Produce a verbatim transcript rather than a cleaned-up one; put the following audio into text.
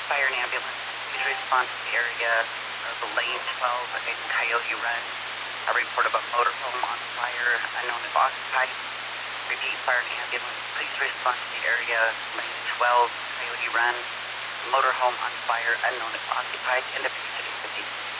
Fire and ambulance, please respond to the area of the Lane twelve in Coyote Run. A report of a motorhome on fire, unknown if occupied. Repeat, fire and ambulance, please respond to the area Lane twelve, Coyote Run. Motorhome on fire, unknown if occupied. End of city fifty.